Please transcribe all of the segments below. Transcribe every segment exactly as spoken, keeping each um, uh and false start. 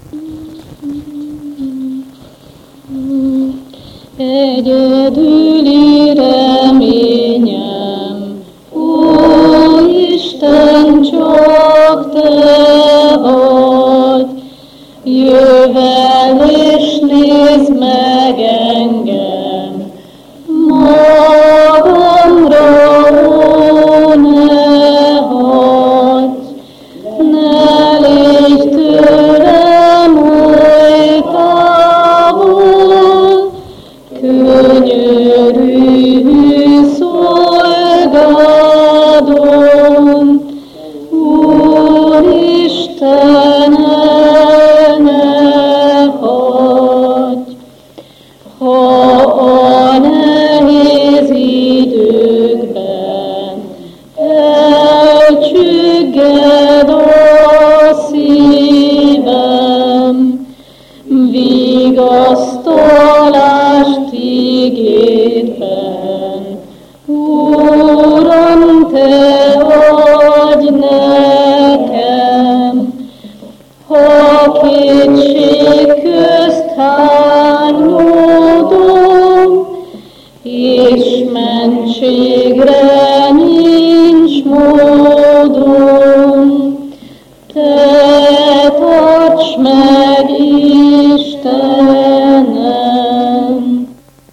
Egyedüli reményem, ó Isten, csak Te vagy. Jövel és nézd meg engem, magamra, ó, ne hagyj, ne légy tőlem oly távol, könyörű szolgádom, Úristen, el ne hagyj. Ha a nehéz időkben elcsügged a szívem, vigasztalást ígédben, Uram, Te adj nekem. Ha kétség közt hányódom, és mentségre nincs módom, Te tarts meg, Istenem.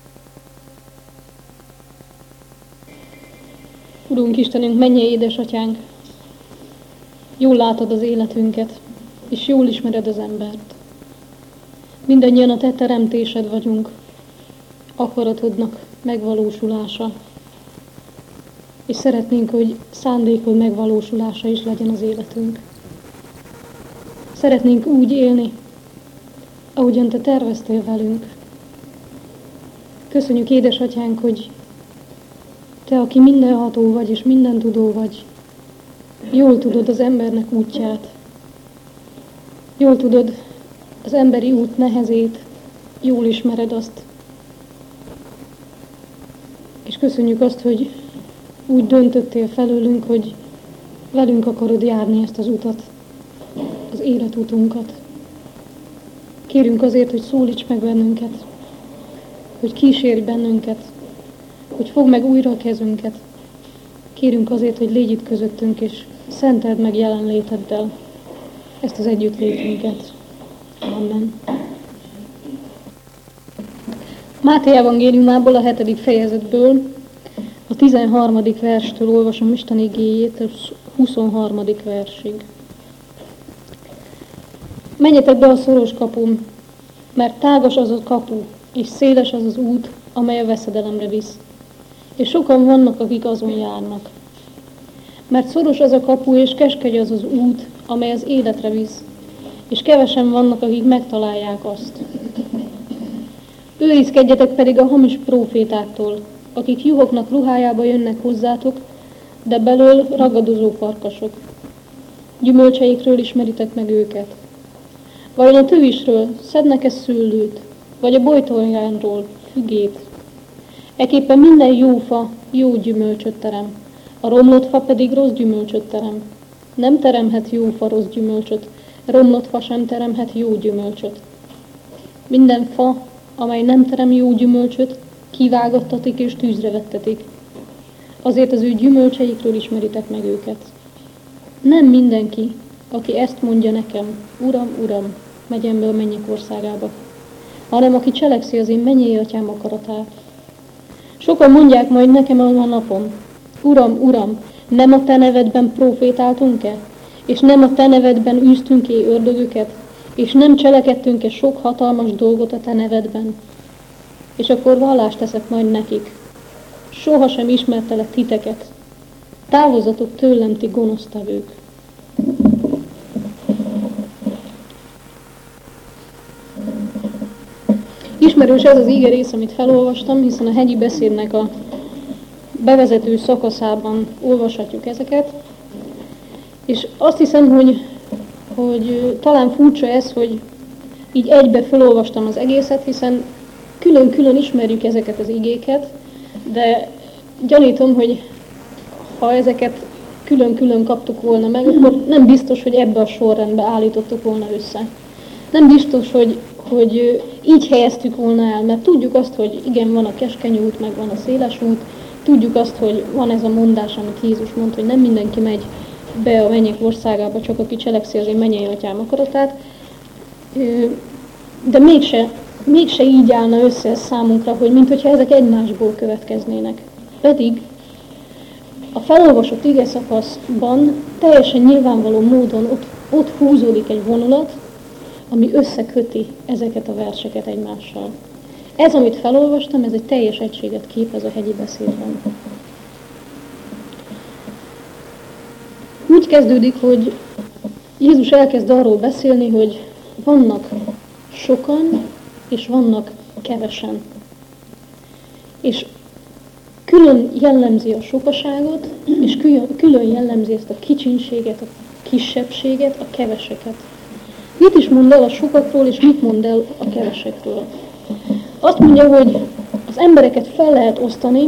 Urunk Istenünk, mennyei édesatyánk, jól látod az életünket, és jól ismered az embert. Mindannyian a Te teremtésed vagyunk, akaratodnak megvalósulása, és szeretnénk, hogy szándékod megvalósulása is legyen az életünk. Szeretnénk úgy élni, ahogyan Te terveztél velünk. Köszönjük, édesatyánk, hogy Te, aki mindenható vagy és mindentudó vagy, jól tudod az embernek útját. Jól tudod az emberi út nehezét, jól ismered azt. És köszönjük azt, hogy úgy döntöttél felőlünk, hogy velünk akarod járni ezt az utat, az életutunkat. Kérünk azért, hogy szólíts meg bennünket, hogy kísérj bennünket, hogy fogd meg újra a kezünket. Kérünk azért, hogy légy itt közöttünk, és szenteld meg jelenléteddel ezt az együttlétünket. Amen. Máté evangéliumából, a hetedik fejezetből, a tizenharmadik verstől olvasom Isten igéjét, a huszonharmadik versig. Menjetek be a szoros kapun, mert tágas az a kapu, és széles az az út, amely a veszedelemre visz. És sokan vannak, akik azon járnak. Mert szoros az a kapu, és keskeny az az út, amely az életre visz, és kevesen vannak, akik megtalálják azt. Őrizkedjetek pedig a hamis prófétáktól, akik juhoknak ruhájába jönnek hozzátok, de belől ragadozó farkasok. Gyümölcseikről ismeritek meg őket. Vajon a tövisről szednek-e szőlőt, vagy a bojtorjánról fügét? Ekképpen minden jó fa jó gyümölcsöt terem, a romlott fa pedig rossz gyümölcsöt terem. Nem teremhet jó fa rossz gyümölcsöt, romlott fa sem teremhet jó gyümölcsöt. Minden fa, amely nem terem jó gyümölcsöt, kivágattatik és tűzre vettetik. Azért az ő gyümölcseikről ismeritek meg őket. Nem mindenki, aki ezt mondja nekem, Uram, Uram, megyen be a mennyek országába, hanem aki cselekszi az én mennyei atyám akaratát. Sokan mondják majd nekem a napon, Uram, Uram, nem a te nevedben profétáltunk-e? És nem a te nevedben űztünk-e ördögöket? És nem cselekedtünk-e sok hatalmas dolgot a te nevedben? És akkor vallást teszek majd nekik. Sohasem ismertelek titeket. Távozzatok tőlem, ti gonosztevők. Ismerős ez az ígerész, amit felolvastam, hiszen a hegyi beszédnek a bevezető szakaszában olvashatjuk ezeket. És azt hiszem, hogy, hogy talán furcsa ez, hogy így egybe felolvastam az egészet, hiszen külön-külön ismerjük ezeket az igéket, de gyanítom, hogy ha ezeket külön-külön kaptuk volna meg, akkor nem biztos, hogy ebbe a sorrendbe állítottuk volna össze. nem biztos, hogy, hogy így helyeztük volna el, mert tudjuk azt, hogy igen, van a keskeny út, meg van a széles út, tudjuk azt, hogy van ez a mondás, amit Jézus mondta, hogy nem mindenki megy be a mennyek országába, csak aki cselekszi az én mennyei atyám akaratát, de mégse, mégse így állna össze ez számunkra, hogy minthogyha ezek egymásból következnének. Pedig a felolvasott ige szakaszban teljesen nyilvánvaló módon ott, ott húzódik egy vonulat, ami összeköti ezeket a verseket egymással. Ez, amit felolvastam, ez egy teljes egységet képez a hegyi beszédben. Úgy kezdődik, hogy Jézus elkezd arról beszélni, hogy vannak sokan, és vannak kevesen. És külön jellemzi a sokaságot, és külön jellemzi ezt a kicsinséget, a kisebbséget, a keveseket. Mit is mond el a sokakról, és mit mond el a kevesekről? Azt mondja, hogy az embereket fel lehet osztani,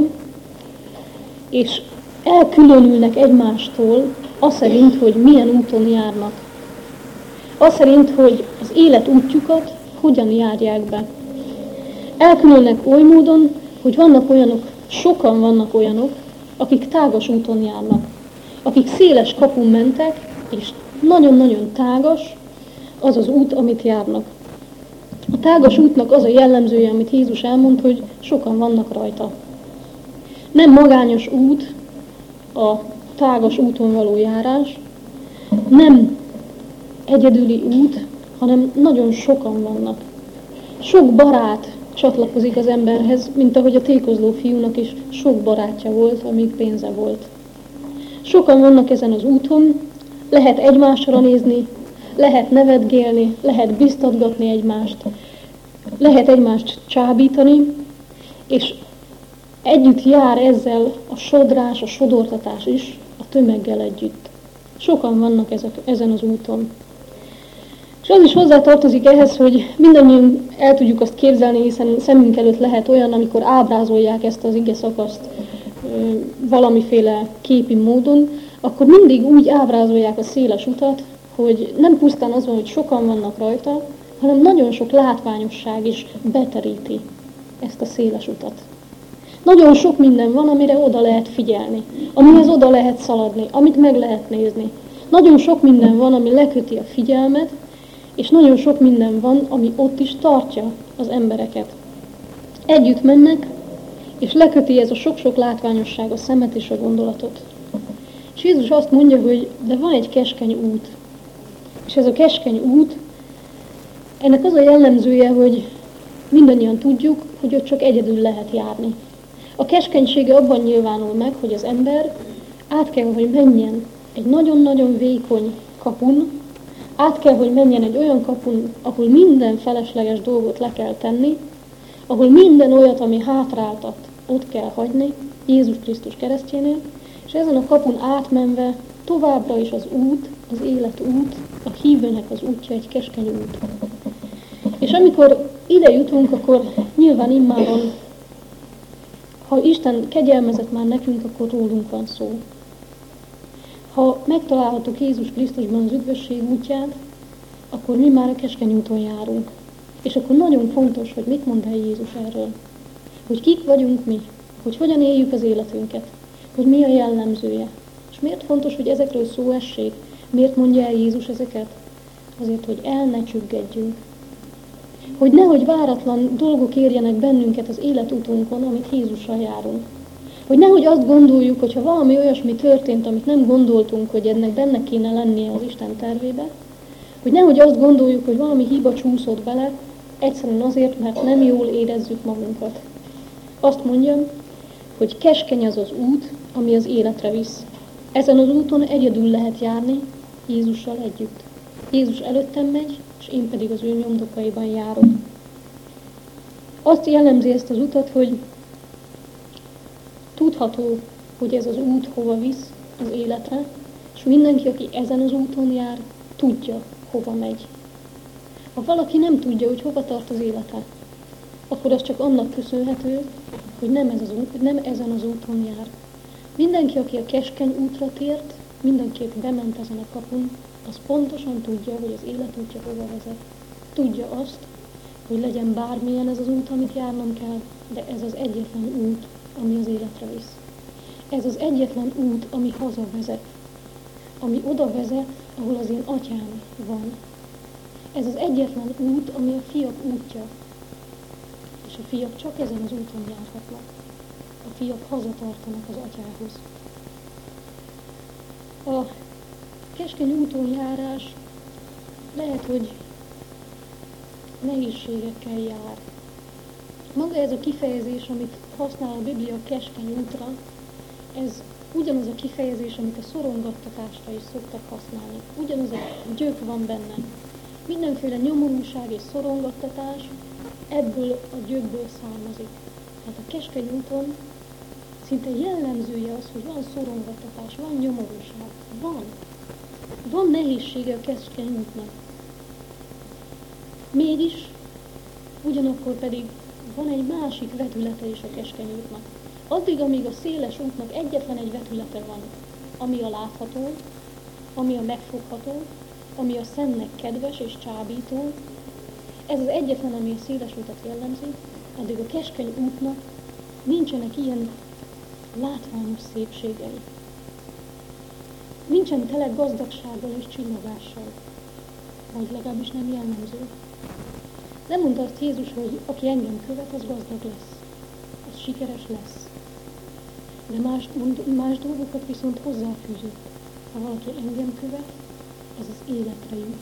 és elkülönülnek egymástól az szerint, hogy milyen úton járnak. Az szerint, hogy az élet útjukat hogyan járják be. Elkülönülnek oly módon, hogy vannak olyanok, sokan vannak olyanok, akik tágas úton járnak. Akik széles kapun mentek, és nagyon-nagyon tágas az az út, amit járnak. A tágas útnak az a jellemzője, amit Jézus elmond, hogy sokan vannak rajta. Nem magányos út a tágas úton való járás, nem egyedüli út, hanem nagyon sokan vannak. Sok barát csatlakozik az emberhez, mint ahogy a tékozló fiúnak is sok barátja volt, amíg pénze volt. Sokan vannak ezen az úton, lehet egymásra nézni, lehet nevetgélni, lehet biztatgatni egymást, lehet egymást csábítani, és együtt jár ezzel a sodrás, a sodortatás is a tömeggel együtt. Sokan vannak ezek, ezen az úton. És az is hozzátartozik ehhez, hogy mindannyian el tudjuk azt képzelni, hiszen szemünk előtt lehet olyan, amikor ábrázolják ezt az ige szakaszt valamiféle képi módon, akkor mindig úgy ábrázolják a széles utat, hogy nem pusztán az van, hogy sokan vannak rajta, hanem nagyon sok látványosság is beteríti ezt a széles utat. Nagyon sok minden van, amire oda lehet figyelni, amihez oda lehet szaladni, amit meg lehet nézni. Nagyon sok minden van, ami leköti a figyelmet, és nagyon sok minden van, ami ott is tartja az embereket. Együtt mennek, és leköti ez a sok-sok látványosság a szemet és a gondolatot. És Jézus azt mondja, hogy de van egy keskeny út. És ez a keskeny út, ennek az a jellemzője, hogy mindannyian tudjuk, hogy ott csak egyedül lehet járni. A keskenysége abban nyilvánul meg, hogy az ember át kell, hogy menjen egy nagyon-nagyon vékony kapun, át kell, hogy menjen egy olyan kapun, ahol minden felesleges dolgot le kell tenni, ahol minden olyat, ami hátráltat, ott kell hagyni, Jézus Krisztus keresztjénél, és ezen a kapun átmenve továbbra is az út, az élet út, a hívőnek az útja egy keskeny út. És amikor ide jutunk, akkor nyilván immáron, ha Isten kegyelmezett már nekünk, akkor rólunk van szó. Ha megtalálhatok Jézus Krisztusban az üdvösség útját, akkor mi már a keskeny úton járunk. És akkor nagyon fontos, hogy mit mond el Jézus erről. Hogy kik vagyunk mi, hogy hogyan éljük az életünket, hogy mi a jellemzője. És miért fontos, hogy ezekről szó essék? Miért mondja el Jézus ezeket? Azért, hogy el ne csüggedjünk. Hogy nehogy váratlan dolgok érjenek bennünket az életutunkon, amit Jézussal járunk. Hogy nehogy azt gondoljuk, hogy ha valami olyasmi történt, amit nem gondoltunk, hogy ennek benne kéne lennie az Isten tervébe, hogy nehogy azt gondoljuk, hogy valami hiba csúszott bele, egyszerűen azért, mert nem jól érezzük magunkat. Azt mondjam, hogy keskeny az az út, ami az életre visz. Ezen az úton egyedül lehet járni, Jézussal együtt. Jézus előttem megy, és én pedig az ő nyomdokaiban járok. Azt jellemzi ezt az utat, hogy tudható, hogy ez az út hova visz az életre, és mindenki, aki ezen az úton jár, tudja, hova megy. Ha valaki nem tudja, hogy hova tart az élete, akkor az csak annak köszönhető, hogy nem, ez az út, nem ezen az úton jár. Mindenki, aki a keskeny útra tért, mindenki, aki bement ezen a kapun, az pontosan tudja, hogy az életútja hova vezet. tudja azt, hogy legyen bármilyen ez az út, amit járnom kell, de ez az egyetlen út, ami az életre visz. Ez az egyetlen út, ami haza vezet, ami oda vezet, ahol az én atyám van. Ez az egyetlen út, ami a fiak útja. És a fiak csak ezen az úton járhatnak. A fiak hazatartanak az atyához. A keskeny úton járás lehet, hogy nehézségekkel jár. Maga ez a kifejezés, amit használ a Biblia keskeny útra, ez ugyanaz a kifejezés, amit a szorongattatásra is szoktak használni. Ugyanaz a gyök van benne. Mindenféle nyomorúság és szorongattatás ebből a gyökből származik. Tehát a keskeny úton szinte jellemzője az, hogy van szorongattatás, van nyomorúság. Van. Van nehézsége a keskeny útnak. Mégis, ugyanakkor pedig van egy másik vetülete is a keskeny útnak. Addig, amíg a széles útnak egyetlen egy vetülete van, ami a látható, ami a megfogható, ami a szemnek kedves és csábító, ez az egyetlen, ami a széles utat jellemzi, addig a keskeny útnak nincsenek ilyen látványos szépségei. Nincsen tele gazdagsággal és csillagással, vagy legalábbis nem jellemző. Nem mondta azt Jézus, hogy aki engem követ, az gazdag lesz, az sikeres lesz. De más, más dolgokat viszont hozzáfűzött. Ha valaki engem követ, az az életre jut.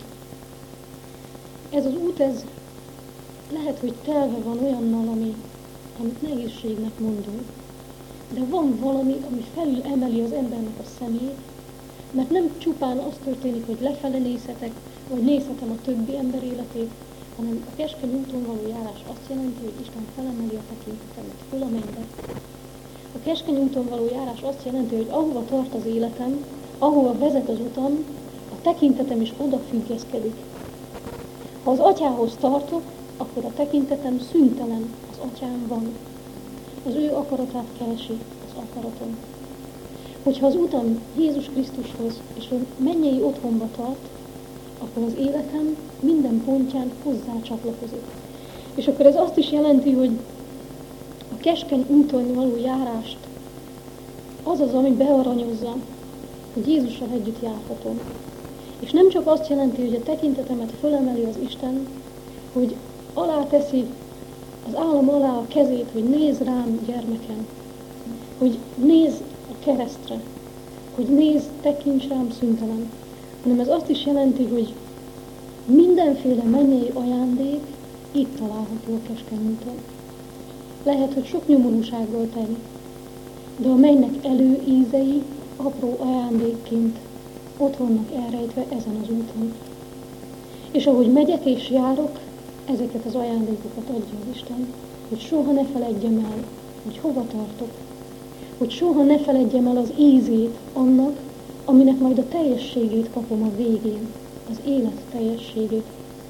Ez az út, ez lehet, hogy telve van olyannal, ami, amit nehézségnek mondunk. De van valami, ami felül emeli az embernek a szemét, mert nem csupán az történik, hogy lefele nézhetek, vagy nézhetem a többi ember életét, hanem a keskeny úton való járás azt jelenti, hogy Isten felemeli a tekintetemet föl a mennybe. A keskeny úton való járás azt jelenti, hogy ahova tart az életem, ahova vezet az utam, a tekintetem is odafüggeszkedik. Ha az atyához tartok, akkor a tekintetem szüntelen, az atyám van. Az ő akaratát keresi az akaratom. Hogyha az utam Jézus Krisztushoz és a mennyei otthonba tart, akkor az életem minden pontján hozzá csatlakozik. És akkor ez azt is jelenti, hogy a keskeny úton való járást az az, ami bearanyozza, hogy Jézussal együtt járhatom. És nem csak azt jelenti, hogy a tekintetemet fölemeli az Isten, hogy alá teszi az állam alá a kezét, hogy nézz rám, gyermekem, hogy nézz a keresztre, hogy nézz, tekints rám szüntelen, hanem ez azt is jelenti, hogy mindenféle mennyei ajándék itt található a keskeny úton. Lehet, hogy sok nyomorúsággal teli, de a mennynek előízei apró ajándékként ott vannak elrejtve ezen az úton. És ahogy megyek és járok, ezeket az ajándékokat adja az Isten, hogy soha ne feledjem el, hogy hova tartok, hogy soha ne feledjem el az ízét annak, aminek majd a teljességét kapom a végén, az élet teljességét.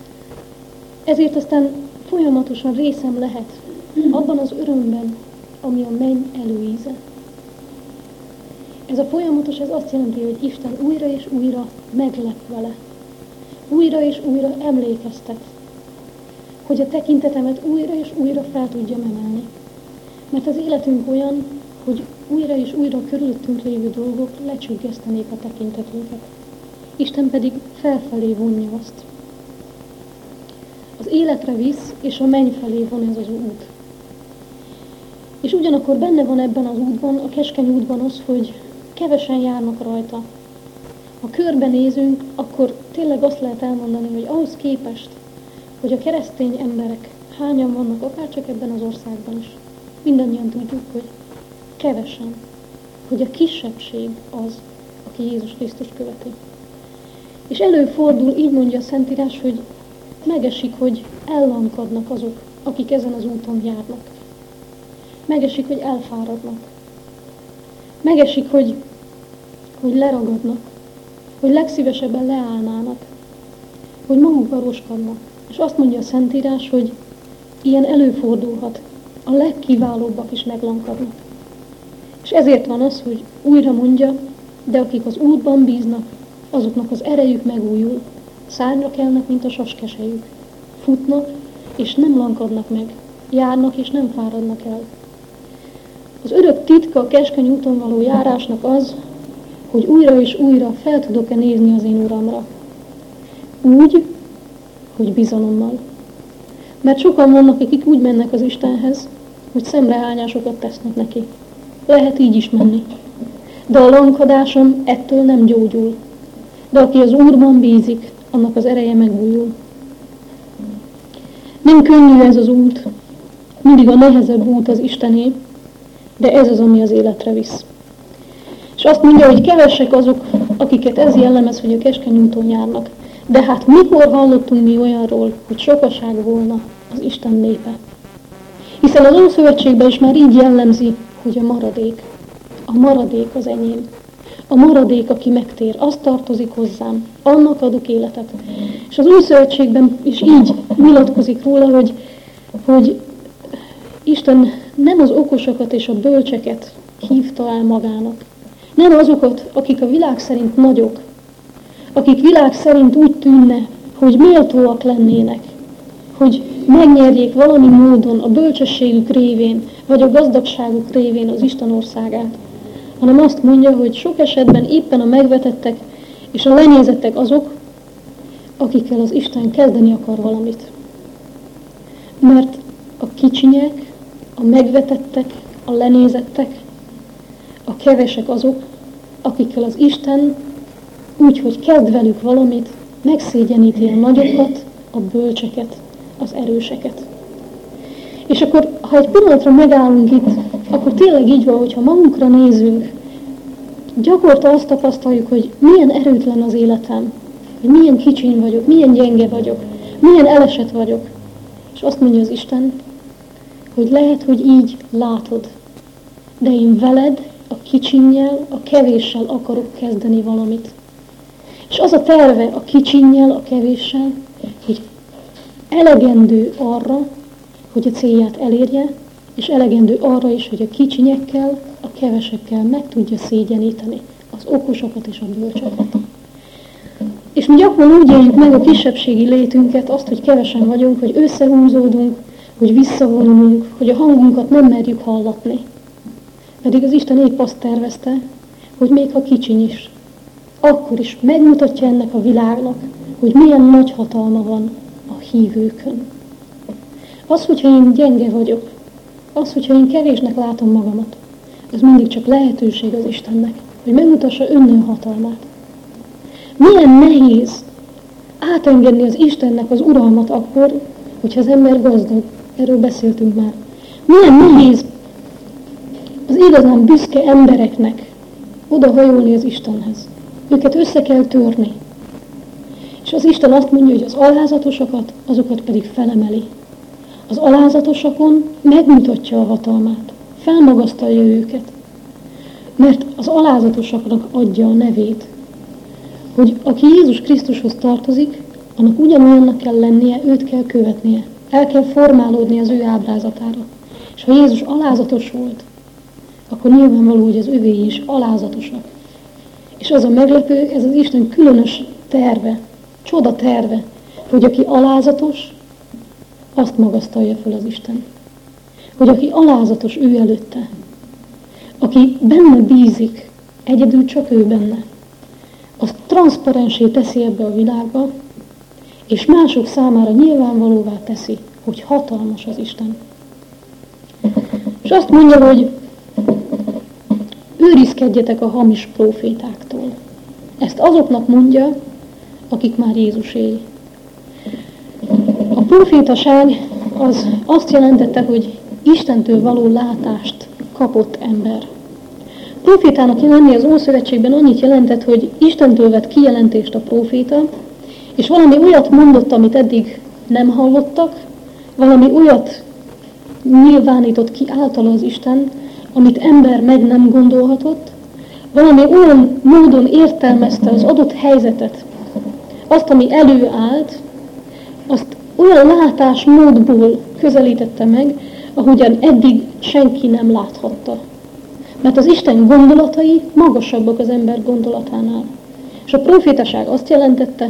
Ezért aztán folyamatosan részem lehet abban az örömben, ami a menny előíze. Ez a folyamatos, ez azt jelenti, hogy Isten újra és újra meglep vele. Újra és újra emlékeztet, hogy a tekintetemet újra és újra fel tudjam emelni. Mert az életünk olyan, hogy újra és újra körülöttünk lévő dolgok lecsüggesztenék a tekintetünket. Isten pedig felfelé vonja azt. Az életre visz, és a menny felé von ez az út. És ugyanakkor benne van ebben az útban, a keskeny útban az, hogy kevesen járnak rajta. Ha körbenézünk, akkor tényleg azt lehet elmondani, hogy ahhoz képest, hogy a keresztény emberek hányan vannak, akárcsak ebben az országban is, mindannyian tudjuk, hogy kevesen, hogy a kisebbség az, aki Jézus Krisztus követi. És előfordul, így mondja a Szentírás, hogy megesik, hogy ellankadnak azok, akik ezen az úton járnak. Megesik, hogy elfáradnak. Megesik, hogy, hogy leragadnak, hogy legszívesebben leállnának, hogy magukba roskadnak. És azt mondja a Szentírás, hogy ilyen előfordulhat, a legkiválóbbak is meglankadnak. És ezért van az, hogy újra mondja, de akik az útban bíznak, azoknak az erejük megújul, szárnyra kelnek, mint a saskesejük. futnak, és nem lankadnak meg, járnak, és nem fáradnak el. Az örök titka a keskeny úton való járásnak az, hogy újra és újra fel tudok-e nézni az én Uramra. Úgy, hogy bizalommal. Mert sokan vannak, akik úgy mennek az Istenhez, hogy szemrehányásokat tesznek neki. Lehet így is menni. De a lankadásom ettől nem gyógyul. De aki az Úrban bízik, annak az ereje megújul. Nem könnyű ez az út, mindig a nehezebb út az Istené, de ez az, ami az életre visz. És azt mondja, hogy kevesek azok, akiket ez jellemez, hogy a keskeny úton járnak. De hát mikor hallottunk mi olyanról, hogy sokaság volna az Isten népe? Hiszen az Ószövetségben is már így jellemzi, hogy a maradék. A maradék az enyém. A maradék, aki megtér, az tartozik hozzám. Annak adok életet. És az Ószövetségben is így nyilatkozik róla, hogy, hogy Isten nem az okosokat és a bölcseket hívta el magának. Nem azokat, akik a világ szerint nagyok, akik világ szerint úgy tűnne, hogy méltóak lennének, hogy megnyerjék valami módon a bölcsességük révén, vagy a gazdagságuk révén az Isten országát, hanem azt mondja, hogy sok esetben éppen a megvetettek és a lenézettek azok, akikkel az Isten kezdeni akar valamit. Mert a kicsinyek, a megvetettek, a lenézettek, a kevesek azok, akikkel az Isten úgy, hogy kezd velük valamit, megszégyeníti a nagyokat, a bölcseket, az erőseket. És akkor, ha egy pillanatra megállunk itt, akkor tényleg így van, hogyha magunkra nézünk, gyakorta azt tapasztaljuk, hogy milyen erőtlen az életem, hogy milyen kicsiny vagyok, milyen gyenge vagyok, milyen elesett vagyok. És azt mondja az Isten, hogy lehet, hogy így látod, de én veled, a kicsinnyel, a kevéssel akarok kezdeni valamit. És az a terve a kicsinnyel, a kevéssel, hogy elegendő arra, hogy a célját elérje, és elegendő arra is, hogy a kicsinyekkel, a kevesekkel meg tudja szégyeníteni az okosokat és a bölcseket. És mi gyakran úgy éljük meg a kisebbségi létünket, azt, hogy kevesen vagyunk, hogy összehúzódunk, hogy visszavonulunk, hogy a hangunkat nem merjük hallatni. Pedig az Isten épp azt tervezte, hogy még ha kicsiny is, akkor is megmutatja ennek a világnak, hogy milyen nagy hatalma van a hívőkön. Az, hogyha én gyenge vagyok, az, hogyha én kevésnek látom magamat, az mindig csak lehetőség az Istennek, hogy megmutassa önnő hatalmát. Milyen nehéz átengedni az Istennek az uralmat akkor, hogyha az ember gazdag. Erről beszéltünk már. Milyen nehéz az igazán büszke embereknek odahajolni az Istenhez. Őket össze kell törni. És az Isten azt mondja, hogy az alázatosakat, azokat pedig felemeli. Az alázatosakon megmutatja a hatalmát. Felmagasztalja őket. Mert az alázatosaknak adja a nevét. Hogy aki Jézus Krisztushoz tartozik, annak ugyanolyannak kell lennie, őt kell követnie. El kell formálódni az ő ábrázatára. És ha Jézus alázatos volt, akkor nyilvánvaló, hogy az övéi is alázatosak. És az a meglepő, ez az Isten különös terve, csoda terve, hogy aki alázatos, azt magasztalja föl az Isten. Hogy aki alázatos ő előtte, aki benne bízik, egyedül csak ő benne, azt transzparensé teszi ebbe a világba, és mások számára nyilvánvalóvá teszi, hogy hatalmas az Isten. És azt mondja, hogy őrizkedjetek a hamis prófétáktól. Ezt azoknak mondja, akik már Jézuséi. A prófétaság az azt jelentette, hogy Istentől való látást kapott ember. Prófétának lenni az Ószövetségben annyit jelentett, hogy Istentől vett kijelentést a próféta, és valami olyat mondott, amit eddig nem hallottak, valami olyat nyilvánított ki általa az Isten, amit ember meg nem gondolhatott, valami olyan módon értelmezte az adott helyzetet, azt, ami előállt, azt olyan látásmódból közelítette meg, ahogyan eddig senki nem láthatta. Mert az Isten gondolatai magasabbak az ember gondolatánál. És a profétaság azt jelentette,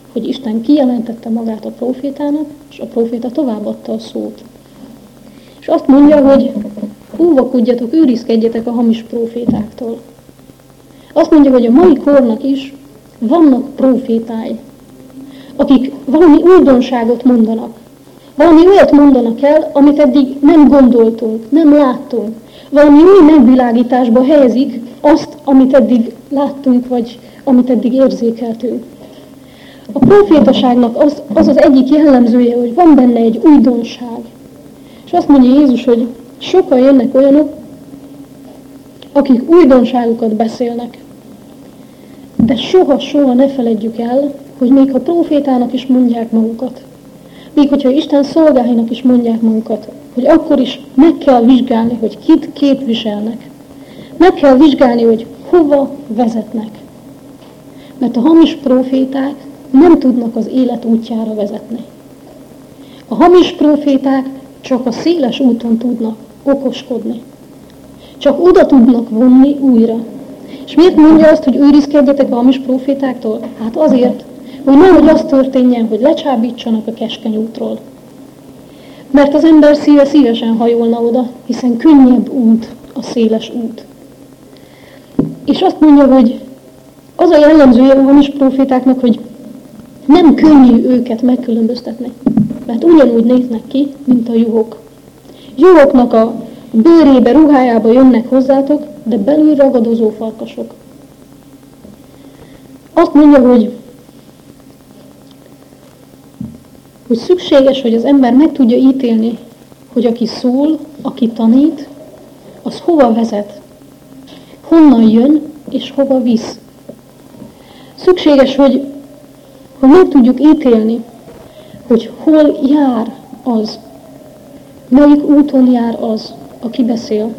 hogy Isten kijelentette magát a prófétának, és a próféta továbbadta a szót. És azt mondja, hogy óvakodjatok, őrizkedjetek a hamis prófétáktól. Azt mondja, hogy a mai kornak is vannak prófétái, akik valami újdonságot mondanak. Valami olyat mondanak el, amit eddig nem gondoltunk, nem láttunk. Valami új megvilágításba helyezik azt, amit eddig láttunk, vagy amit eddig érzékeltünk. A prófétaságnak az, az az egyik jellemzője, hogy van benne egy újdonság. És azt mondja Jézus, hogy sokan jönnek olyanok, akik újdonságokat beszélnek. De soha-soha ne feledjük el, hogy még ha prófétának is mondják magukat, még hogyha Isten szolgáinak is mondják magukat, hogy akkor is meg kell vizsgálni, hogy kit képviselnek. Meg kell vizsgálni, hogy hova vezetnek. Mert a hamis próféták nem tudnak az élet útjára vezetni. A hamis próféták csak a széles úton tudnak okoskodni. Csak oda tudnak vonni újra. És miért mondja azt, hogy őrizkedjetek a hamis prófétáktól? Hát azért, hogy nehogy az történjen, hogy lecsábítsanak a keskeny útról. Mert az ember szíve szívesen hajolna oda, hiszen könnyebb út a széles út. És azt mondja, hogy az a jellemzője a hamis prófétáknak, hogy nem könnyű őket megkülönböztetni, mert ugyanúgy néznek ki, mint a juhok. Juhoknak a bőrébe, ruhájába jönnek hozzátok, de belül ragadozó farkasok. Azt mondja, hogy, hogy szükséges, hogy az ember meg tudja ítélni, hogy aki szól, aki tanít, az hova vezet, honnan jön és hova visz. Szükséges, hogy, hogy meg tudjuk ítélni, hogy hol jár az, melyik úton jár az, aki beszél.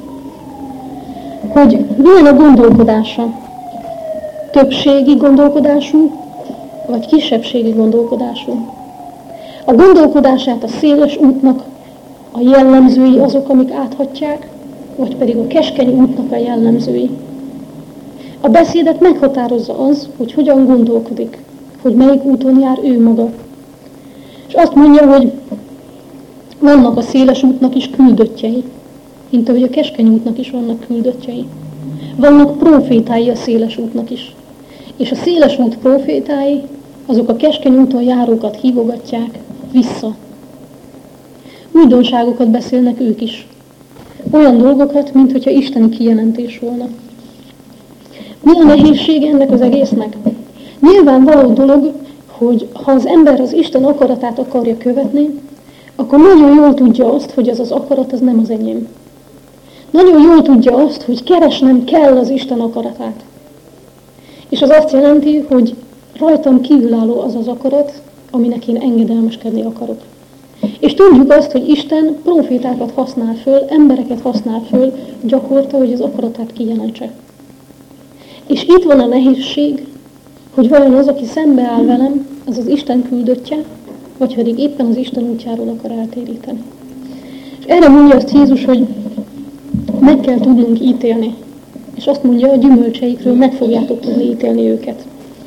Hogy milyen a gondolkodása, többségi gondolkodású, vagy kisebbségi gondolkodású. A gondolkodását a széles útnak a jellemzői azok, amik áthatják, vagy pedig a keskeny útnak a jellemzői. A beszédet meghatározza az, hogy hogyan gondolkodik, hogy melyik úton jár ő maga. És azt mondja, hogy vannak a széles útnak is küldöttjei, mint ahogy a keskeny útnak is vannak küldöttjei. Vannak prófétái a széles útnak is. És a széles út prófétái, azok a keskeny úton járókat hívogatják vissza. Újdonságokat beszélnek ők is. Olyan dolgokat, mint hogyha isteni kijelentés volna. Mi a nehézség ennek az egésznek? Nyilvánvaló dolog, hogy ha az ember az Isten akaratát akarja követni, akkor nagyon jól tudja azt, hogy az az akarat az nem az enyém. Nagyon jól tudja azt, hogy keresnem kell az Isten akaratát. És az azt jelenti, hogy rajtam kívülálló az az akarat, aminek én engedelmeskedni akarok. És tudjuk azt, hogy Isten profétákat használ föl, embereket használ föl gyakorta, hogy az akaratát kijelentse. És itt van a nehézség, hogy vajon az, aki szembeáll velem, az az Isten küldöttje, vagy pedig éppen az Isten útjáról akar eltéríteni. És erre mondja azt Jézus, hogy meg kell tudnunk ítélni. És azt mondja, a gyümölcseikről meg fogjátok tudni ítélni őket.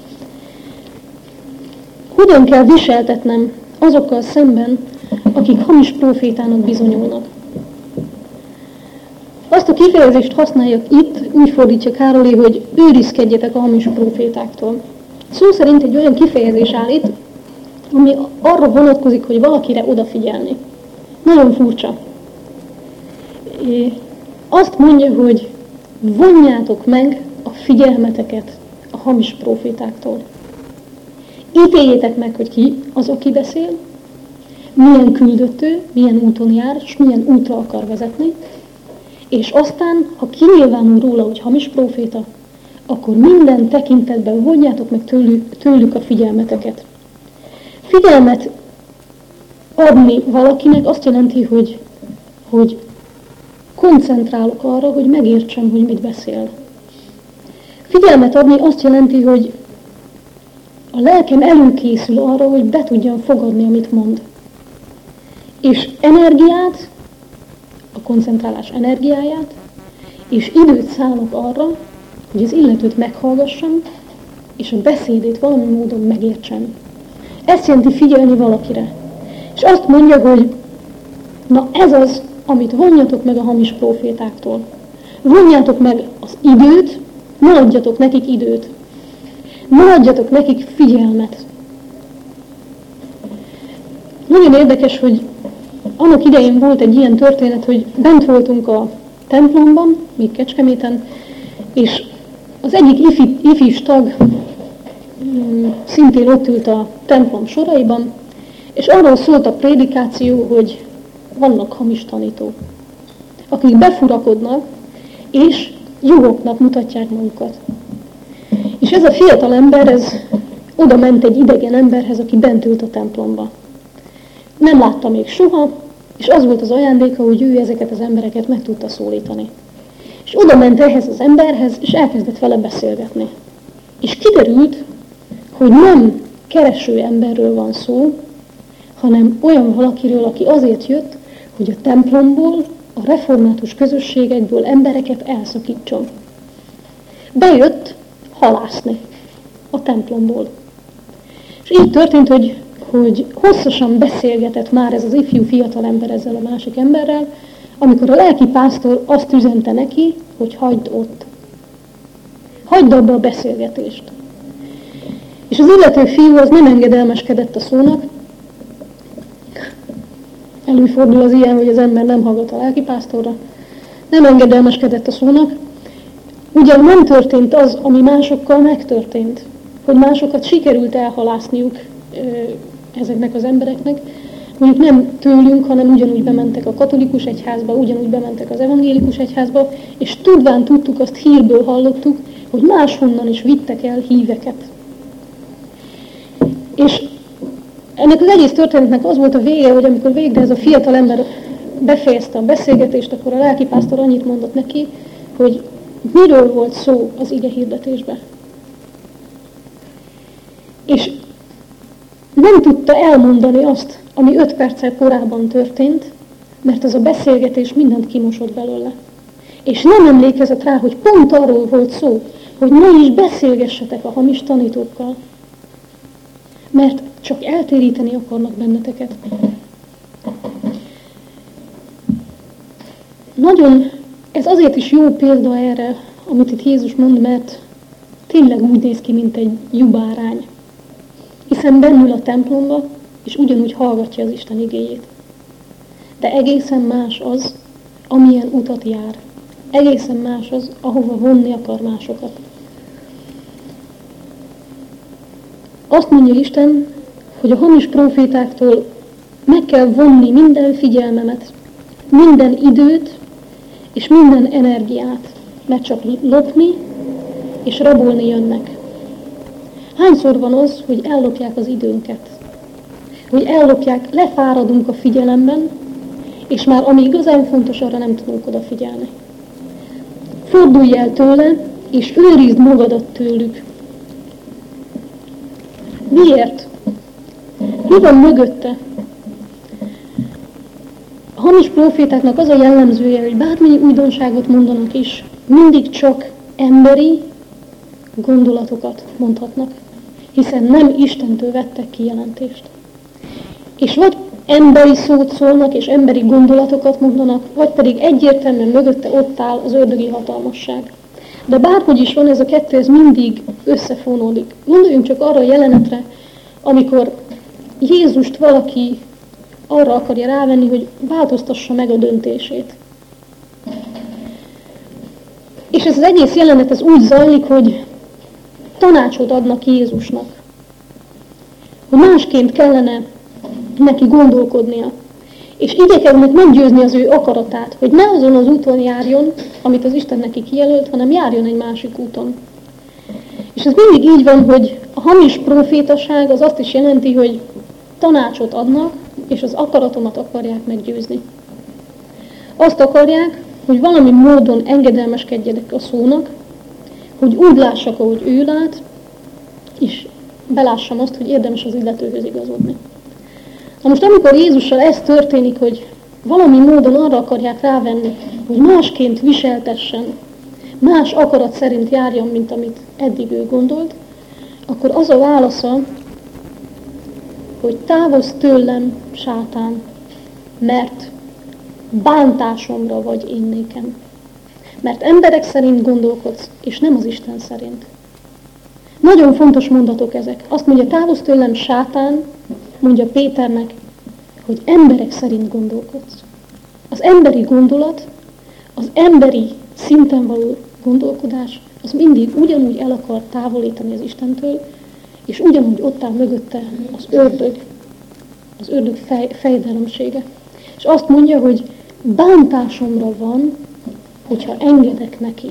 Hogyan kell viseltetnem azokkal szemben, akik hamis profétának bizonyulnak? Azt a kifejezést használják itt, úgy fordítja Károly, hogy őrizkedjetek a hamis profétáktól. Szó szerint egy olyan kifejezés áll itt, ami arra vonatkozik, hogy valakire odafigyelni. Nagyon furcsa. É, azt mondja, hogy vonjátok meg a figyelmeteket a hamis profétáktól. Ítéljétek meg, hogy ki az, aki beszél, milyen küldöttő, milyen úton jár, és milyen útra akar vezetni, és aztán, ha kinyilvánul róla, hogy hamis proféta, akkor minden tekintetben vonjátok meg tőlük, tőlük a figyelmeteket. Figyelmet adni valakinek azt jelenti, hogy, hogy koncentrálok arra, hogy megértsem, hogy mit beszél. Figyelmet adni azt jelenti, hogy a lelkem előkészül arra, hogy be tudjam fogadni, amit mond. És energiát, a koncentrálás energiáját, és időt szánok arra, hogy az illetőt meghallgassam, és a beszédét valami módon megértsen. Ezt jelenti figyelni valakire. És azt mondja, hogy na ez az, amit vonjatok meg a hamis prófétáktól. Vonjátok meg az időt, ne adjatok nekik időt. Ne adjatok nekik figyelmet. Nagyon érdekes, hogy annak idején volt egy ilyen történet, hogy bent voltunk a templomban, még Kecskeméten, és az egyik ifi, ifis tag szintén ott ült a templom soraiban, és arról szólt a prédikáció, hogy vannak hamis tanítók, akik befurakodnak, és juhoknak mutatják magukat. És ez a fiatal ember, ez oda ment egy idegen emberhez, aki bent ült a templomba. Nem látta még soha, és az volt az ajándéka, hogy ő ezeket az embereket meg tudta szólítani. És oda ment ehhez az emberhez, és elkezdett vele beszélgetni. És kiderült, hogy nem kereső emberről van szó, hanem olyan valakiről, aki azért jött, hogy a templomból, a református közösségekből embereket elszakítson. Bejött halászni a templomból. És így történt, hogy, hogy hosszasan beszélgetett már ez az ifjú fiatal ember ezzel a másik emberrel, amikor a lelkipásztor azt üzente neki, hogy hagyd ott. Hagyd abba a beszélgetést. És az illető fiú az nem engedelmeskedett a szónak. Előfordul az ilyen, hogy az ember nem hallgat a lelkipásztorra. Nem engedelmeskedett a szónak. Ugyan nem történt az, ami másokkal megtörtént. Hogy másokat sikerült elhalászniuk ezeknek az embereknek. Mondjuk nem tőlünk, hanem ugyanúgy bementek a katolikus egyházba, ugyanúgy bementek az evangélikus egyházba, és tudván tudtuk, azt hírből hallottuk, hogy máshonnan is vittek el híveket. És ennek az egész történetnek az volt a vége, hogy amikor végre ez a fiatal ember befejezte a beszélgetést, akkor a lelkipásztor annyit mondott neki, hogy miről volt szó az ige hirdetésben. És nem tudta elmondani azt, ami öt perccel korábban történt, mert az a beszélgetés mindent kimosott belőle. És nem emlékezett rá, hogy pont arról volt szó, hogy ne is beszélgessetek a hamis tanítókkal, mert csak eltéríteni akarnak benneteket. Nagyon, ez azért is jó példa erre, amit itt Jézus mond, mert tényleg úgy néz ki, mint egy jubárány. Hiszen bennül a templomba, és ugyanúgy hallgatja az Isten igéjét. De egészen más az, amilyen utat jár. Egészen más az, ahova vonni akar másokat. Azt mondja Isten, hogy a hamis prófétáktól meg kell vonni minden figyelmemet, minden időt és minden energiát, mert csak lopni és rabolni jönnek. Hányszor van az, hogy ellopják az időnket? Hogy ellopják, lefáradunk a figyelemben, és már ami igazán fontos, arra nem tudunk odafigyelni. Fordulj el tőle, és őrizd magadat tőlük. Miért? Mi van mögötte? A hamis prófétáknak az a jellemzője, hogy bármennyi újdonságot mondanak is, mindig csak emberi gondolatokat mondhatnak, hiszen nem Istentől vettek kijelentést. És vagy emberi szót szólnak, és emberi gondolatokat mondanak, vagy pedig egyértelműen mögötte ott áll az ördögi hatalmasság. De bárhogy is van, ez a kettő, ez mindig összefonódik. Gondoljunk csak arra a jelenetre, amikor Jézust valaki arra akarja rávenni, hogy változtassa meg a döntését. És ez az egész jelenet ez úgy zajlik, hogy tanácsot adnak Jézusnak. Hogy másként kellene neki gondolkodnia. És igyekeznek meggyőzni az ő akaratát, hogy ne azon az úton járjon, amit az Isten neki kijelölt, hanem járjon egy másik úton. És ez mindig így van, hogy a hamis profétaság az azt is jelenti, hogy tanácsot adnak, és az akaratomat akarják meggyőzni. Azt akarják, hogy valami módon engedelmeskedjenek a szónak, hogy úgy lássak, ahogy ő lát, és belássam azt, hogy érdemes az illetőhöz igazodni. Na most amikor Jézussal ez történik, hogy valami módon arra akarják rávenni, hogy másként viseltessen, más akarat szerint járjon, mint amit eddig ő gondolt, akkor az a válasza, hogy távozz tőlem, sátán, mert bántásomra vagy én nékem. Mert emberek szerint gondolkodsz, és nem az Isten szerint. Nagyon fontos mondatok ezek. Azt mondja, távozz tőlem, sátán, mondja Péternek, hogy emberek szerint gondolkodsz. Az emberi gondolat, az emberi szinten való gondolkodás, az mindig ugyanúgy el akar távolítani az Istentől, és ugyanúgy ott áll mögötte az ördög, az ördög fej, fejdelemsége. És azt mondja, hogy bántásomra van, hogyha engedek neki.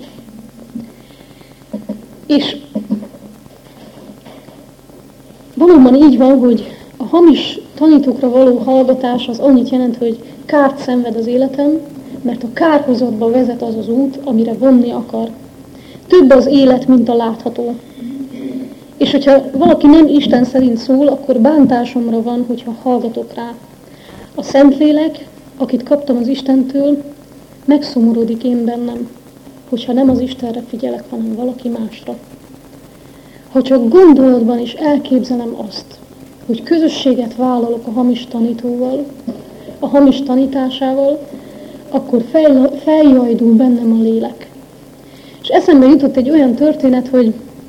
És valóban így van, hogy a hamis tanítókra való hallgatás az annyit jelent, hogy kárt szenved az életem, mert a kárhozatba vezet az az út, amire vonni akar. Több az élet, mint a látható. És hogyha valaki nem Isten szerint szól, akkor bántásomra van, hogyha hallgatok rá. A Szentlélek, akit kaptam az Istentől, megszomorodik én bennem, hogyha nem az Istenre figyelek, hanem valaki másra. Ha csak gondolatban is elképzelem azt, hogy közösséget vállalok a hamis tanítóval, a hamis tanításával, akkor fel, feljajdul bennem a lélek. És eszembe jutott egy olyan történet, hogy,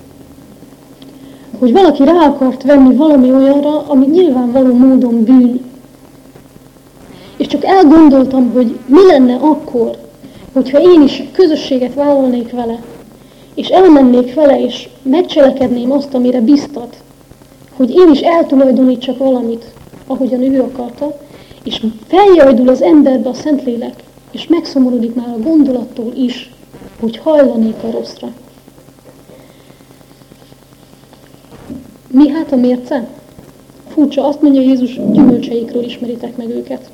hogy valaki rá akart venni valami olyanra, ami nyilvánvaló módon bűn. És csak elgondoltam, hogy mi lenne akkor, hogyha én is közösséget vállalnék vele, és elmennék vele, és megcselekedném azt, amire biztat, hogy én is eltulajdonítsak valamit, ahogyan ő akarta, és feljajdul az emberbe a Szentlélek, és megszomorodik már a gondolattól is, hogy hajlanék a rosszra. Mi hát a mérce? Furcsa, azt mondja Jézus, gyümölcseikről ismeritek meg őket.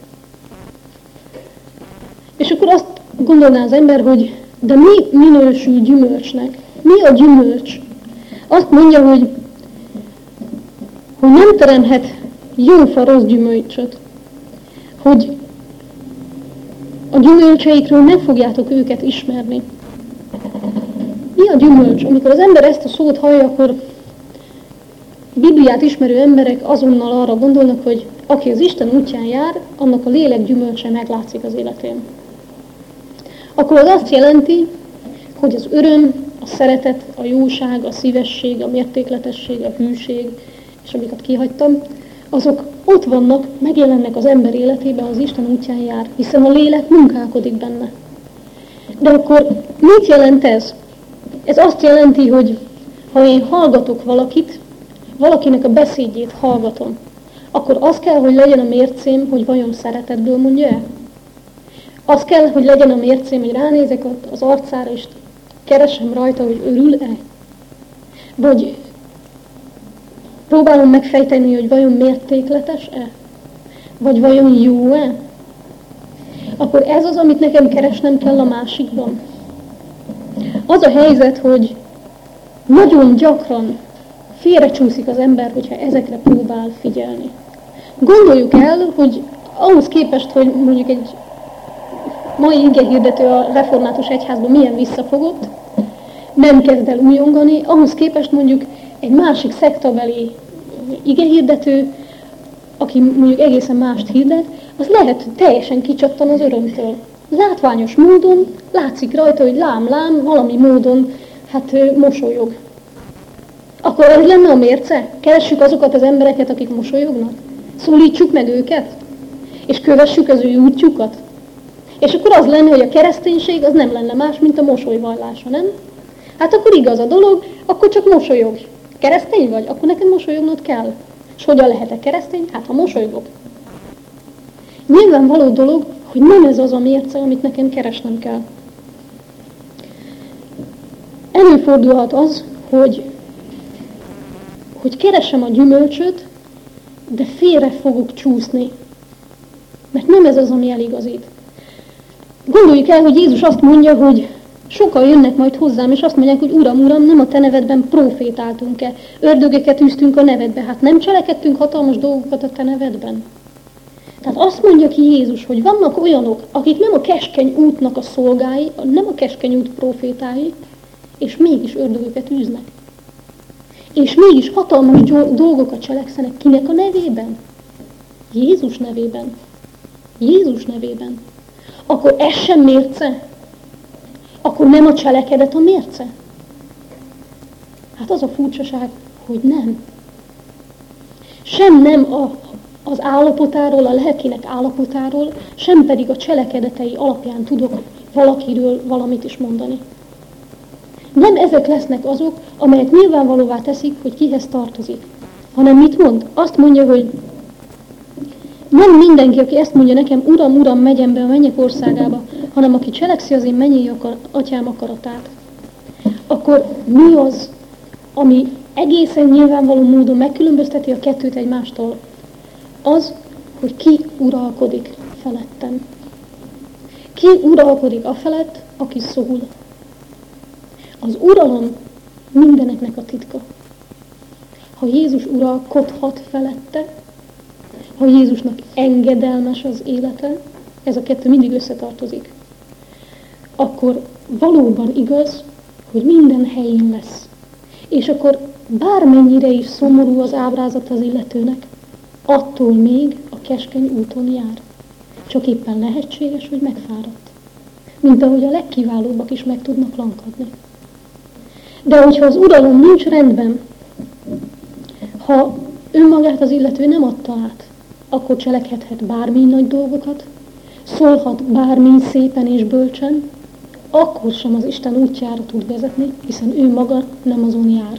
És akkor azt gondolná az ember, hogy de mi minősül gyümölcsnek? Mi a gyümölcs? Azt mondja, hogy, hogy nem teremhet jó fa rossz gyümölcsöt. Hogy a gyümölcseikről nem fogjátok őket ismerni. Mi a gyümölcs? Amikor az ember ezt a szót hallja, akkor Bibliát ismerő emberek azonnal arra gondolnak, hogy aki az Isten útján jár, annak a lélek gyümölcse meglátszik az életén. Akkor az azt jelenti, hogy az öröm, a szeretet, a jóság, a szívesség, a mértékletesség, a hűség, és amiket kihagytam, azok ott vannak, megjelennek az ember életében, az Isten útján jár, hiszen a lélek munkálkodik benne. De akkor mit jelent ez? Ez azt jelenti, hogy ha én hallgatok valakit, valakinek a beszédjét hallgatom, akkor az kell, hogy legyen a mércém, hogy vajon szeretetből mondja el? Az kell, hogy legyen a mércém, hogy ránézek az arcára, és keresem rajta, hogy örül-e? Vagy próbálom megfejteni, hogy vajon mértékletes-e? Vagy vajon jó-e? Akkor ez az, amit nekem keresnem kell a másikban. Az a helyzet, hogy nagyon gyakran félrecsúszik az ember, hogyha ezekre próbál figyelni. Gondoljuk el, hogy ahhoz képest, hogy mondjuk egy mai igehirdető a református egyházban milyen visszafogott, nem kezd el újongani, ahhoz képest mondjuk egy másik szektabeli igehirdető, aki mondjuk egészen mást hirdet, az lehet, hogy teljesen kicsattan az örömtől. Látványos módon látszik rajta, hogy lám-lám, valami módon hát mosolyog. Akkor ez lenne a mérce? Keressük azokat az embereket, akik mosolyognak? Szólítsuk meg őket? És kövessük az ő útjukat? És akkor az lenne, hogy a kereszténység az nem lenne más, mint a mosolyvallása, nem? Hát akkor igaz a dolog, akkor csak mosolyogj. Keresztény vagy? Akkor neked mosolyognod kell. És hogyan lehetek keresztény? Hát ha mosolygok. Nyilvánvaló dolog, hogy nem ez az a mérce, amit nekem keresnem kell. Előfordulhat az, hogy, hogy keresem a gyümölcsöt, de félre fogok csúszni. Mert nem ez az, ami eligazít. Gondoljuk el, hogy Jézus azt mondja, hogy sokan jönnek majd hozzám, és azt mondják, hogy Uram, Uram, nem a te nevedben profétáltunk-e, ördögeket űztünk a nevedbe, hát nem cselekedtünk hatalmas dolgokat a te nevedben. Tehát azt mondja ki Jézus, hogy vannak olyanok, akik nem a keskeny útnak a szolgái, nem a keskeny út profétái, és mégis ördögöket űznek. És mégis hatalmas dolgokat cselekszenek. Kinek a nevében? Jézus nevében. Jézus nevében. Akkor ez sem mérce? Akkor nem a cselekedet a mérce? Hát az a furcsaság, hogy nem. Sem nem a, az állapotáról, a lelkének állapotáról, sem pedig a cselekedetei alapján tudok valakiről valamit is mondani. Nem ezek lesznek azok, amelyek nyilvánvalóvá teszik, hogy kihez tartozik. Hanem mit mond? Azt mondja, hogy nem mindenki, aki ezt mondja nekem, Uram, Uram, megyem be a mennyek országába, hanem aki cselekszi az én mennyi akar, atyám akaratát. Akkor mi az, ami egészen nyilvánvaló módon megkülönbözteti a kettőt egymástól? Az, hogy ki uralkodik felettem. Ki uralkodik afelett, aki szól. Az uralom mindeneknek a titka. Ha Jézus uralkodhat felette, ha Jézusnak engedelmes az élete, ez a kettő mindig összetartozik, akkor valóban igaz, hogy minden helyén lesz. És akkor bármennyire is szomorú az ábrázat az illetőnek, attól még a keskeny úton jár. Csak éppen lehetséges, hogy megfáradt. Mint ahogy a legkiválóbbak is meg tudnak lankadni. De hogyha az uralom nincs rendben, ha önmagát az illető nem adta át, akkor cselekedhet bármi nagy dolgokat, szólhat bármi szépen és bölcsen, akkor sem az Isten útjára tud vezetni, hiszen ő maga nem azon jár.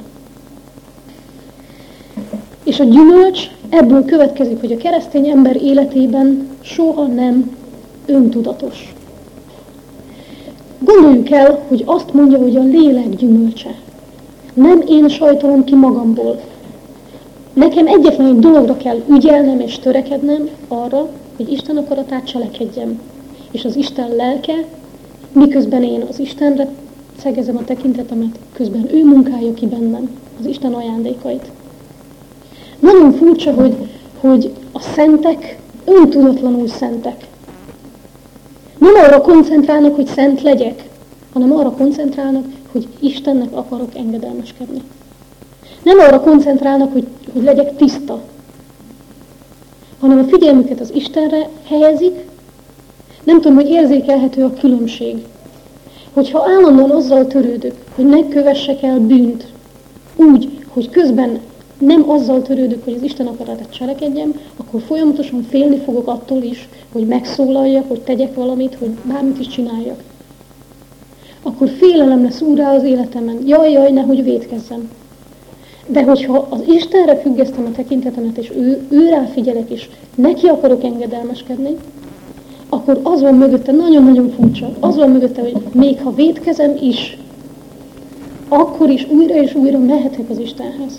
És a gyümölcs ebből következik, hogy a keresztény ember életében soha nem öntudatos. Gondoljuk el, hogy azt mondja, hogy a lélek gyümölcse. Nem én sajtolom ki magamból. Nekem egyetlen egy dologra kell ügyelnem és törekednem arra, hogy Isten akaratát cselekedjem. És az Isten lelke, miközben én az Istenre szegezem a tekintetemet, közben ő munkálja ki bennem az Isten ajándékait. Nagyon furcsa, hogy, hogy a szentek öntudatlanul szentek. Nem arra koncentrálnak, hogy szent legyek, hanem arra koncentrálnak, hogy Istennek akarok engedelmeskedni. Nem arra koncentrálnak, hogy, hogy legyek tiszta, hanem a figyelmüket az Istenre helyezik. Nem tudom, hogy érzékelhető a különbség. Hogyha állandóan azzal törődök, hogy ne kövessek el bűnt, úgy, hogy közben nem azzal törődök, hogy az Isten akaratát cselekedjem, akkor folyamatosan félni fogok attól is, hogy megszólaljak, hogy tegyek valamit, hogy bármit is csináljak. Akkor félelem lesz úrrá az életemen. Jaj, jaj, nehogy vétkezzem. De hogyha az Istenre függesztem a tekintetemet, és ő, ő rá figyelek, és neki akarok engedelmeskedni, akkor az van mögötte, nagyon-nagyon furcsa, az van mögötte, hogy még ha vétkezem is, akkor is újra és újra mehetek az Istenhez.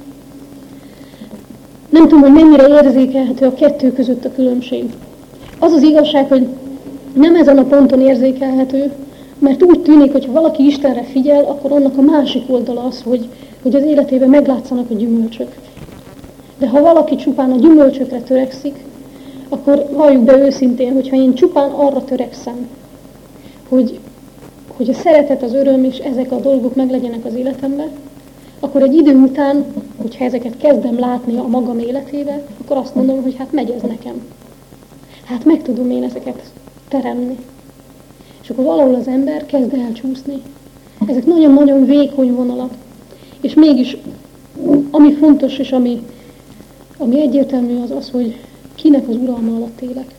Nem tudom, hogy mennyire érzékelhető a kettő között a különbség. Az az igazság, hogy nem ezen a ponton érzékelhető, mert úgy tűnik, hogy ha valaki Istenre figyel, akkor annak a másik oldala az, hogy, hogy az életében meglátszanak a gyümölcsök. De ha valaki csupán a gyümölcsökre törekszik, akkor valljuk be őszintén, hogyha én csupán arra törekszem, hogy, hogy a szeretet, az öröm és ezek a dolgok meglegyenek az életemben, akkor egy idő után, hogyha ezeket kezdem látni a magam életébe, akkor azt mondom, hogy hát megy ez nekem. Hát meg tudom én ezeket teremni. És akkor valahol az ember kezd elcsúszni. Ezek nagyon-nagyon vékony vonalak. És mégis, ami fontos és ami, ami egyértelmű az az, hogy kinek az uralma alatt élek.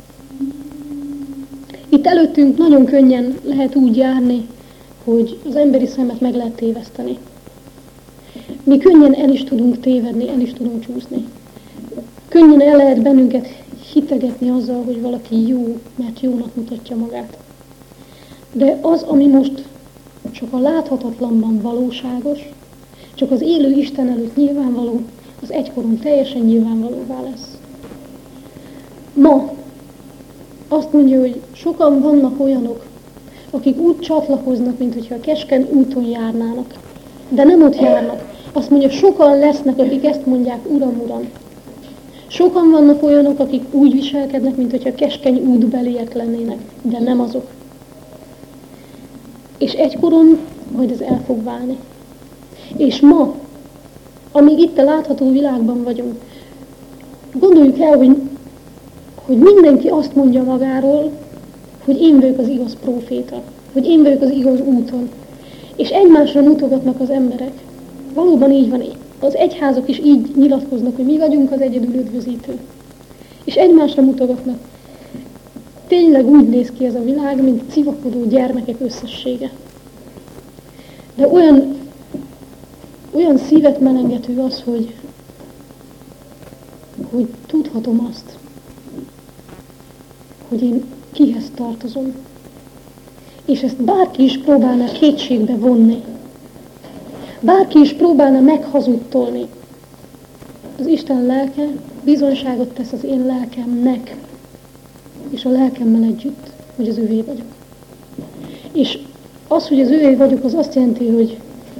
Itt előttünk nagyon könnyen lehet úgy járni, hogy az emberi szemet meg lehet téveszteni. Mi könnyen el is tudunk tévedni, el is tudunk csúszni. Könnyen el lehet bennünket hitegetni azzal, hogy valaki jó, mert jónak mutatja magát. De az, ami most csak a láthatatlanban valóságos, csak az élő Isten előtt nyilvánvaló, az egykoron teljesen nyilvánvalóvá lesz. Ma azt mondja, hogy sokan vannak olyanok, akik úgy csatlakoznak, mint hogyha a keskeny úton járnának, de nem ott járnak. Azt mondja, sokan lesznek, akik ezt mondják, Uram, Uram. Sokan vannak olyanok, akik úgy viselkednek, mint hogyha keskeny útbeliek lennének, de nem azok. És egykoron majd ez el fog válni. És ma amíg itt a látható világban vagyunk, gondoljuk el, hogy, hogy mindenki azt mondja magáról, hogy én vagyok az igaz próféta, hogy én vagyok az igaz úton. És egymásra mutogatnak az emberek. Valóban így van. Az egyházak is így nyilatkoznak, hogy mi vagyunk az egyedül üdvözítő. És egymásra mutogatnak. Tényleg úgy néz ki ez a világ, mint civakodó gyermekek összessége. De olyan, olyan szívet melengető az, hogy, hogy tudhatom azt, hogy én kihez tartozom. És ezt bárki is próbálna kétségbe vonni. Bárki is próbálna meghazudtolni. Az Isten lelke bizonyságot tesz az én lelkemnek, és a lelkemmel együtt, hogy az övé vagyok. És az, hogy az övé vagyok, az azt jelenti, hogy,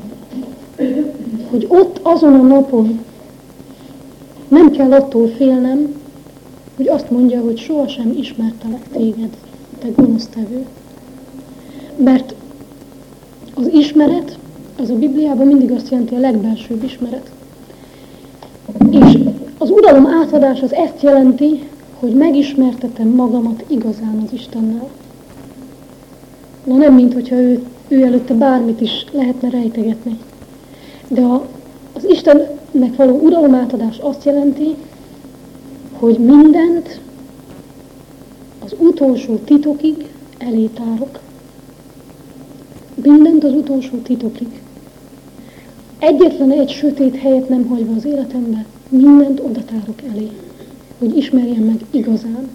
hogy ott azon a napon nem kell attól félnem, hogy azt mondja, hogy sohasem ismertelek téged, te gonosztevő. Mert az ismeret, az a Bibliában mindig azt jelenti a legbelsőbb ismeret. És az uralom átadás az ezt jelenti, hogy megismertetem magamat igazán az Istennel. Na nem, mint hogyha ő, ő előtte bármit is lehetne rejtegetni. De a, az Istennek való uralom átadás azt jelenti, hogy mindent az utolsó titokig elé tárok. Mindent az utolsó titokig. Egyetlen egy sötét helyet nem hagyva az életembe, mindent oda tárok elé, hogy ismerjem meg igazán.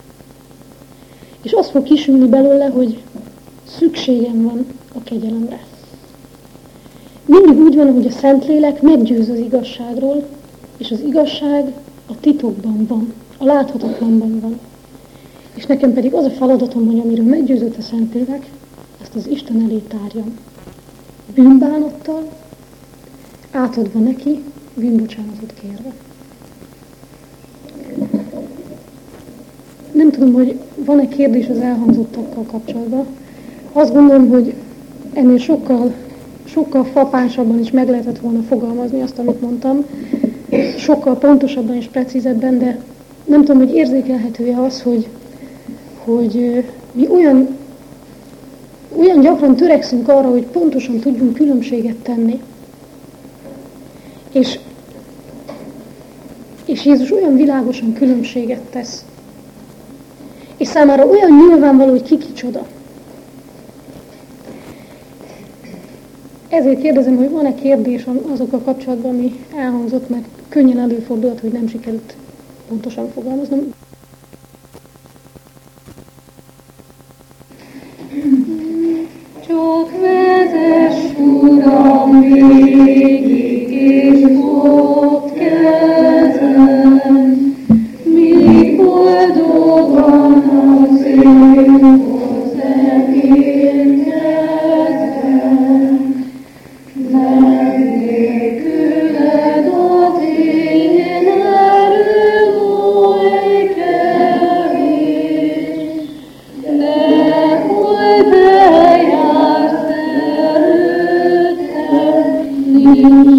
És azt fog kisülni belőle, hogy szükségem van a kegyelemre. Mindig úgy van, hogy a Szentlélek meggyőz az igazságról, és az igazság a titokban van, a láthatatlanban van. És nekem pedig az a feladatom, hogy amiről meggyőzött a Szentlélek, azt az Isten elé tárjam. Bűnbánattal, átadva neki, bűnbocsánatot kérve. Nem tudom, hogy van-e kérdés az elhangzottakkal kapcsolatban. Azt gondolom, hogy ennél sokkal, sokkal fapásabban is meg lehetett volna fogalmazni azt, amit mondtam. Sokkal pontosabban és precízebben, de nem tudom, hogy érzékelhető-e az, hogy, hogy mi olyan, olyan gyakran törekszünk arra, hogy pontosan tudjunk különbséget tenni. És, és Jézus olyan világosan különbséget tesz. És számára olyan nyilvánvaló, hogy ki kicsoda. Ezért kérdezem, hogy van-e kérdés azokkal kapcsolatban, ami elhangzott, mert könnyen előfordulhat, hogy nem sikerült pontosan fogalmaznom. Csak vezess, Uram, végig, és fogd kezem, míg boldogan a szélhoz elérkezem. Nem nélküled a tény erő oly kevés, de hol bejársz előttem, nincs